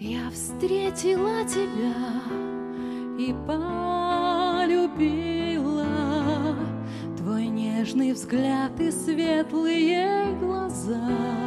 Я встретила тебя и полюбила твой нежный взгляд и светлые глаза.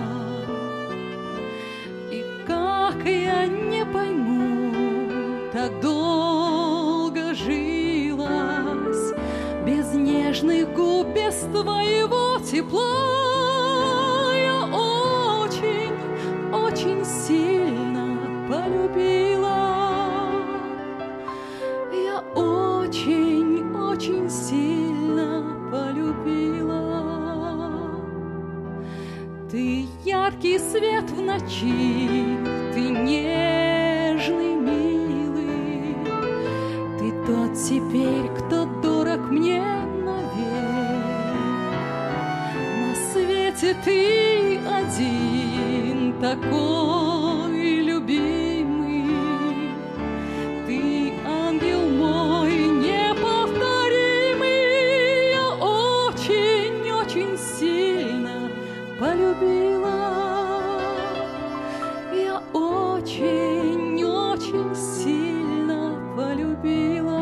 И как я не пойму, так долго жилась без нежных губ, без твоего тепла. Я очень, очень сильно полюбила. Я очень, очень сильно полюбила. Ты яркий свет в ночи, ты нежный, милый, ты тот теперь, кто дорог мне навек. На свете ты один такой любимый, ты ангел мой неповторимый. Я очень, очень сильно полюбила. Я очень, очень сильно полюбила.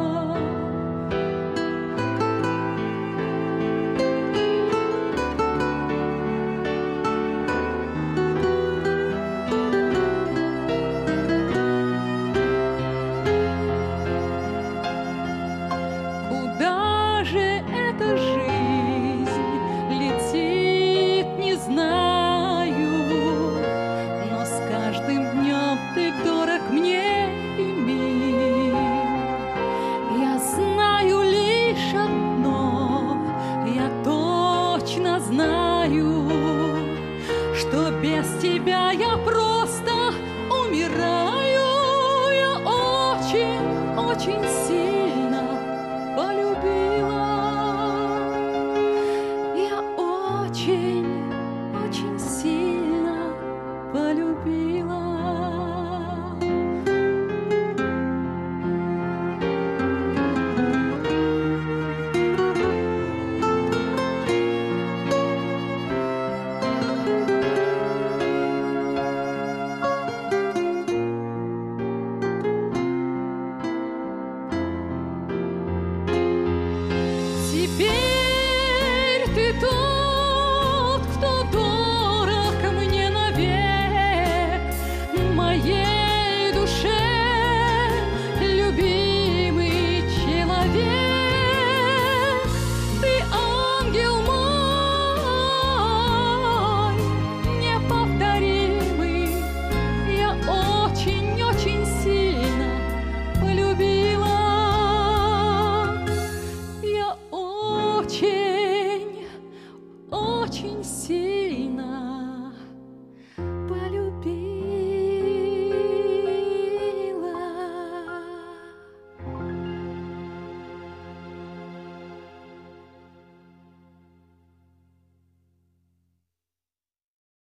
Куда же эта жизнь летит, не знаю, но с каждым днем ты дорог мне и мил. Я знаю лишь одно, я точно знаю, что без тебя я просто умираю. Я очень, очень сильно